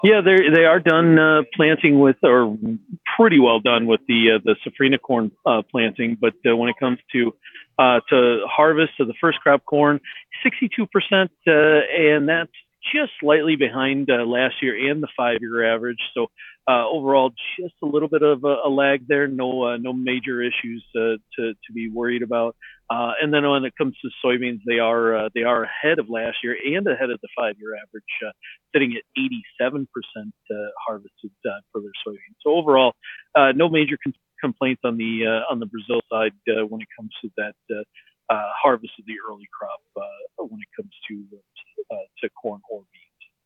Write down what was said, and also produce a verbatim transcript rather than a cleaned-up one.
Yeah, they they are done uh, planting with, or pretty well done with the uh, the safrinha corn uh, planting. But uh, when it comes to uh, to harvest of the first crop corn, sixty-two percent, uh, and that's just slightly behind uh, last year and the five year average. So uh, overall, just a little bit of a, a lag there. No uh, no major issues uh, to to be worried about. Uh, and then when it comes to soybeans, they are uh, they are ahead of last year and ahead of the five year average. Uh, sitting at eighty-seven percent uh, harvested uh, for their soybeans. So overall, uh, no major con- complaints on the uh, on the Brazil side uh, when it comes to that uh, uh, harvest of the early crop uh, when it comes to uh, to corn or beans.